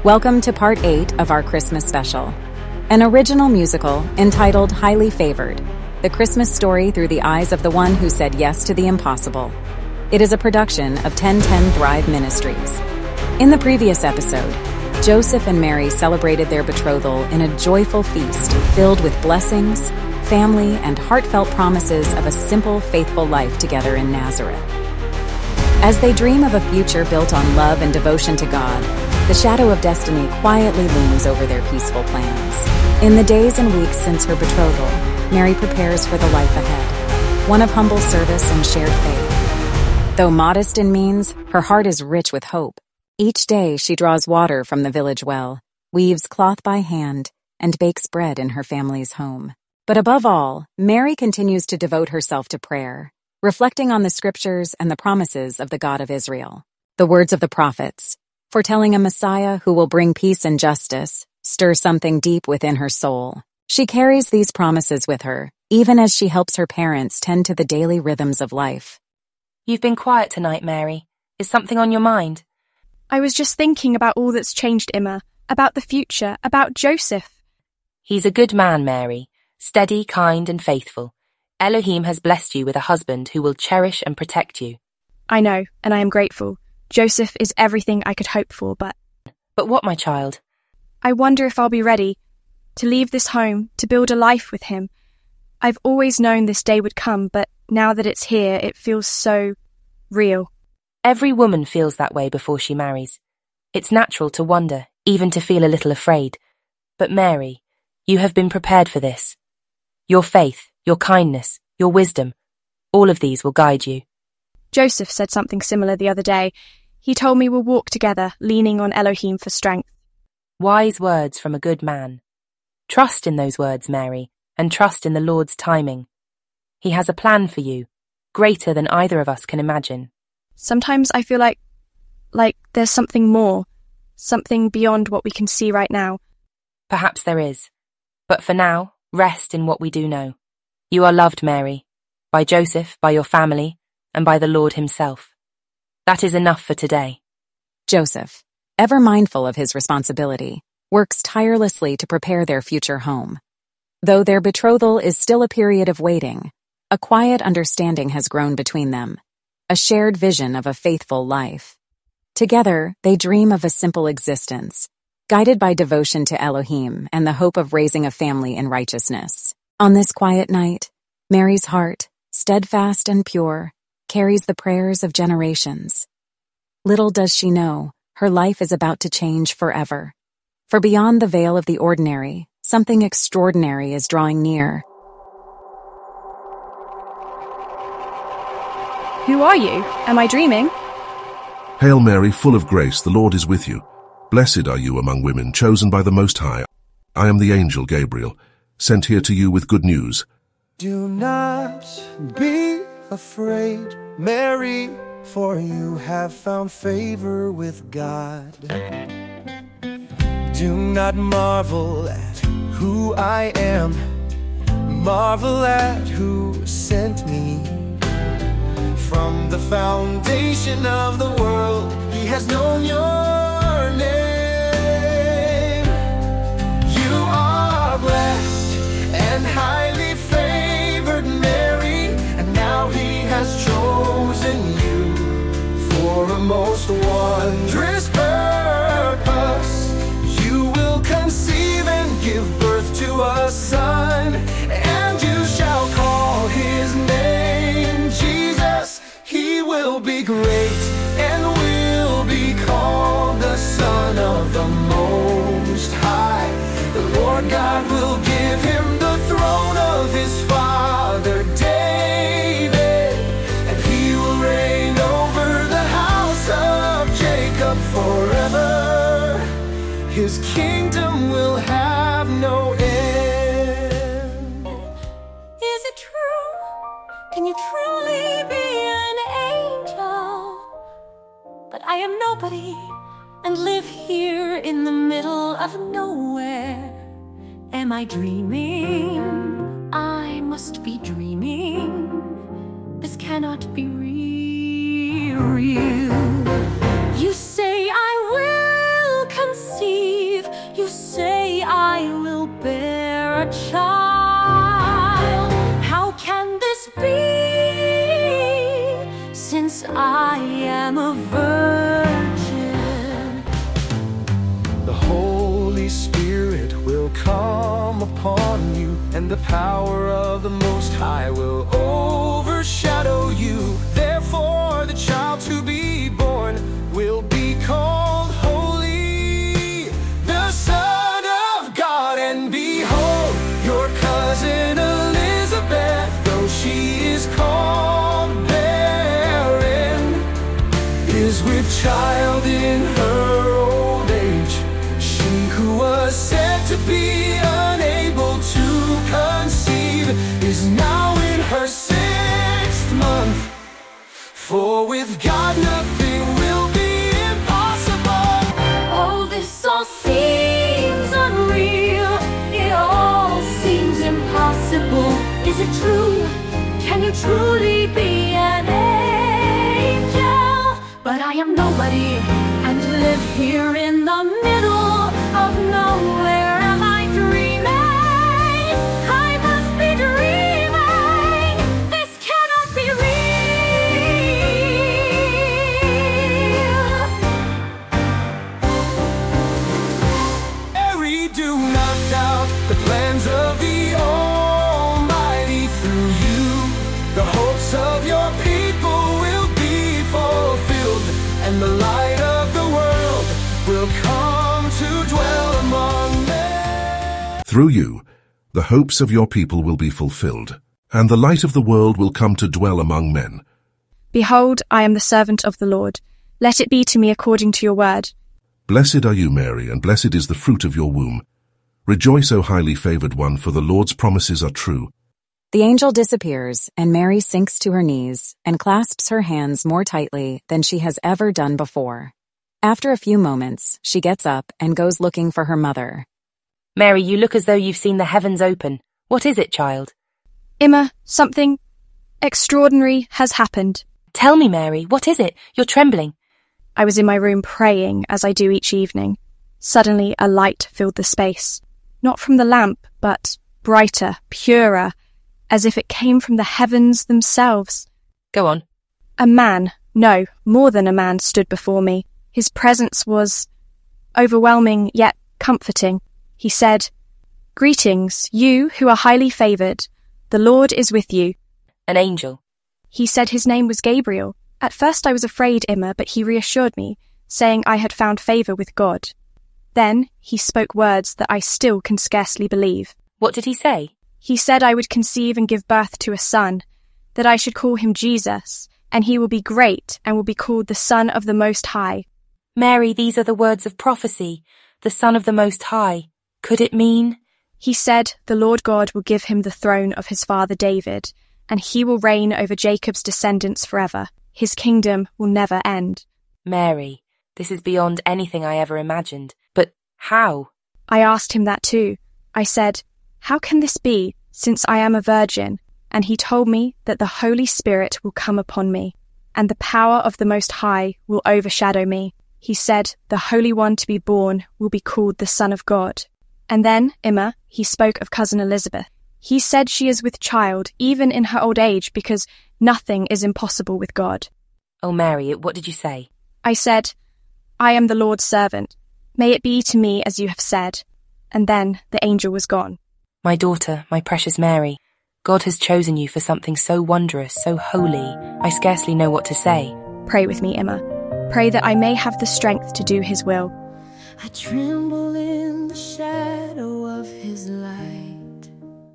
Welcome to part 8 of our Christmas special, an original musical entitled Highly Favored, the Christmas story through the eyes of the one who said yes to the impossible. It is a production of 1010 Thrive Ministries. In the previous episode, Joseph and Mary celebrated their betrothal in a joyful feast filled with blessings, family, and heartfelt promises of a simple, faithful life together in Nazareth. As they dream of a future built on love and devotion to God, the shadow of destiny quietly looms over their peaceful plans. In the days and weeks since her betrothal, Mary prepares for the life ahead, one of humble service and shared faith. Though modest in means, her heart is rich with hope. Each day she draws water from the village well, weaves cloth by hand, and bakes bread in her family's home. But above all, Mary continues to devote herself to prayer, reflecting on the scriptures and the promises of the God of Israel. The words of the prophets, foretelling a Messiah who will bring peace and justice, stir something deep within her soul. She carries these promises with her, even as she helps her parents tend to the daily rhythms of life. You've been quiet tonight, Mary. Is something on your mind? I was just thinking about all that's changed, Emma, about the future, about Joseph. He's a good man, Mary, steady, kind, and faithful. Elohim has blessed you with a husband who will cherish and protect you. I know, and I am grateful. Joseph is everything I could hope for, but... But what, my child? I wonder if I'll be ready to leave this home, to build a life with him. I've always known this day would come, but now that it's here, it feels so real. Every woman feels that way before she marries. It's natural to wonder, even to feel a little afraid. But Mary, you have been prepared for this. Your faith, your kindness, your wisdom, all of these will guide you. Joseph said something similar the other day. He told me we'll walk together, leaning on Elohim for strength. Wise words from a good man. Trust in those words, Mary, and trust in the Lord's timing. He has a plan for you, greater than either of us can imagine. Sometimes I feel like there's something more, something beyond what we can see right now. Perhaps there is. But for now, rest in what we do know. You are loved, Mary, by Joseph, by your family, and by the Lord himself. That is enough for today. Joseph, ever mindful of his responsibility, works tirelessly to prepare their future home. Though their betrothal is still a period of waiting, a quiet understanding has grown between them, a shared vision of a faithful life. Together, they dream of a simple existence, guided by devotion to Elohim and the hope of raising a family in righteousness. On this quiet night, Mary's heart, steadfast and pure, carries the prayers of generations. Little does she know, her life is about to change forever. For beyond the veil of the ordinary, something extraordinary is drawing near. Who are you? Am I dreaming? Hail Mary, full of grace, the Lord is with you. Blessed are you among women, chosen by the Most High. I am the angel Gabriel, sent here to you with good news. Do not be afraid, Mary, for you have found favor with God. Do not marvel at who I am, marvel at who sent me. From the foundation of the world, he has known your name. You are blessed and highly favored, Mary, and now he has chosen you for a most wondrous purpose. You will conceive and give birth to a son, and you shall call his name Jesus. He will be great and will be called the Son of the Most High. The Lord God will give him the throne of his father David, and he will reign over the house of Jacob forever. His kingdom will have no end. Is it true? Can you truly be an angel? But I am nobody and live here in the middle of nowhere. Am I dreaming? I must be dreaming. This cannot be real. You say I will conceive and the power of the Most High will overshadow you. Therefore the child to be born will be called Holy, the Son of God. And behold, your cousin Elizabeth, though she is called barren, is with child in her old age. She who was said to be unable to conceive is now in her 6th month. For with God nothing will be impossible. Oh, this all seems unreal. It all seems impossible. Is it true? Can you truly be an angel? But I am nobody and live here in the middle of nowhere. Am I dreaming? I must be dreaming. This cannot be real. Mary, do not doubt the plans of the Almighty through you. The hopes of your people will be fulfilled, and the light of the world will come to dwell among men. Through you, the hopes of your people will be fulfilled, and the light of the world will come to dwell among men. Behold, I am the servant of the Lord. Let it be to me according to your word. Blessed are you, Mary, and blessed is the fruit of your womb. Rejoice, O highly favored one, for the Lord's promises are true. The angel disappears, and Mary sinks to her knees and clasps her hands more tightly than she has ever done before. After a few moments, she gets up and goes looking for her mother. Mary, you look as though you've seen the heavens open. What is it, child? Emma, something extraordinary has happened. Tell me, Mary, what is it? You're trembling. I was in my room praying, as I do each evening. Suddenly a light filled the space. Not from the lamp, but brighter, purer, as if it came from the heavens themselves. Go on. A man, no, more than a man, stood before me. His presence was overwhelming yet comforting. He said, "Greetings, you who are highly favored. The Lord is with you." An angel. He said his name was Gabriel. At first I was afraid, Emma, but he reassured me, saying I had found favor with God. Then he spoke words that I still can scarcely believe. What did he say? He said I would conceive and give birth to a son, that I should call him Jesus, and he will be great and will be called the Son of the Most High. Mary, these are the words of prophecy. The Son of the Most High. Could it mean? He said the Lord God will give him the throne of his father David, and he will reign over Jacob's descendants forever. His kingdom will never end. Mary, this is beyond anything I ever imagined. But how? I asked him that too. I said, "How can this be, since I am a virgin?" And he told me that the Holy Spirit will come upon me, and the power of the Most High will overshadow me. He said the Holy One to be born will be called the Son of God. And then, Emma, he spoke of cousin Elizabeth. He said she is with child, even in her old age, because nothing is impossible with God. Oh, Mary, what did you say? I said, "I am the Lord's servant. May it be to me as you have said." And then the angel was gone. My daughter, my precious Mary, God has chosen you for something so wondrous, so holy, I scarcely know what to say. Pray with me, Emma. Pray that I may have the strength to do his will. I tremble in the shadow of his light,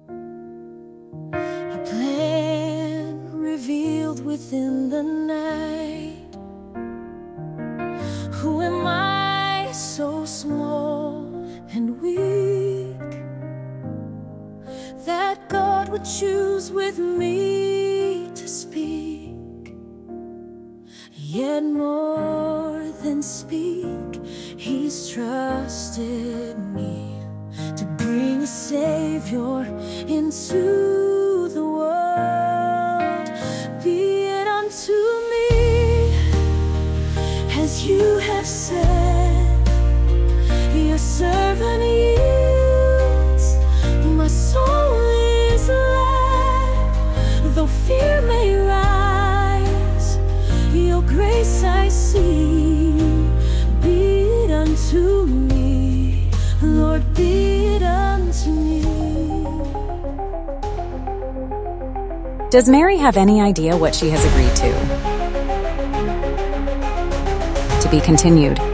a plan revealed within the night. Who am I, so small and weak, that God would choose with me to speak? Yet more than speak, he's trusted me to bring a Savior into the world. Be it unto me as you have said, your servant yields, my soul is led, though fear may rise, your grace I see. Be it unto me, Lord, be it unto me. Does Mary have any idea what she has agreed to? To be continued.